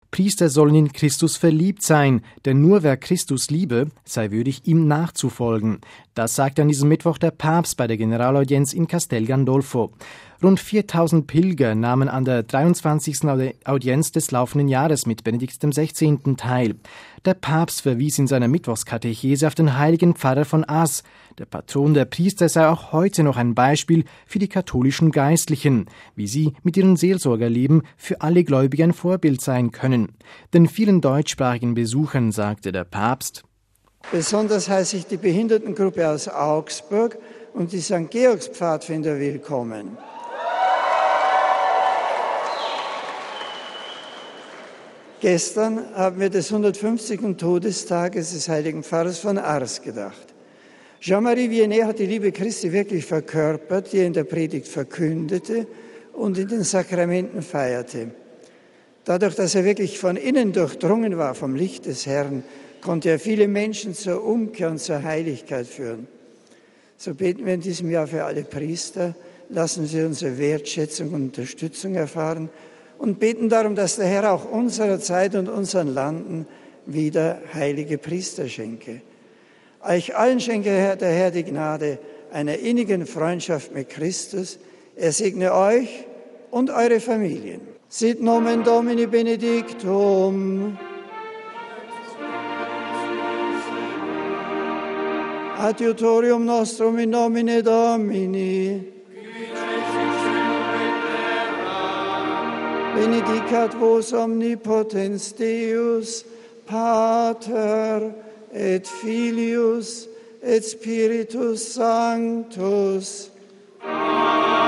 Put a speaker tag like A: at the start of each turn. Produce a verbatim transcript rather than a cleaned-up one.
A: Priester sollen in Christus verliebt sein, denn nur wer Christus liebe, sei würdig, ihm nachzufolgen. Das sagte an diesem Mittwoch der Papst bei der Generalaudienz in Castel Gandolfo. Rund viertausend Pilger nahmen an der dreiundzwanzigsten Audienz des laufenden Jahres mit Benedikt dem Sechzehnten teil. Der Papst verwies in seiner Mittwochskatechese auf den heiligen Pfarrer von As. Der Patron der Priester sei auch heute noch ein Beispiel für die katholischen Geistlichen, wie sie mit ihrem Seelsorgerleben für alle Gläubigen ein Vorbild sein können. Den vielen deutschsprachigen Besuchern sagte der Papst:
B: Besonders heiße ich die Behindertengruppe aus Augsburg und die Sankt Georgs Pfadfinder willkommen. Gestern haben wir des hundertfünfzigsten Todestages des heiligen Pfarrers von Ars gedacht. Jean-Marie Vianney hat die Liebe Christi wirklich verkörpert, die er in der Predigt verkündete und in den Sakramenten feierte. Dadurch, dass er wirklich von innen durchdrungen war vom Licht des Herrn, konnte er viele Menschen zur Umkehr und zur Heiligkeit führen. So beten wir in diesem Jahr für alle Priester, lassen Sie unsere Wertschätzung und Unterstützung erfahren und beten darum, dass der Herr auch unserer Zeit und unseren Landen wieder heilige Priester schenke. Euch allen schenke der Herr die Gnade einer innigen Freundschaft mit Christus. Er segne euch und eure Familien. Sit nomen Domini benedictum. Adiutorium nostrum in nomine Domini. Benedicat vos omnipotens Deus, Pater et Filius et Spiritus Sanctus. Amen.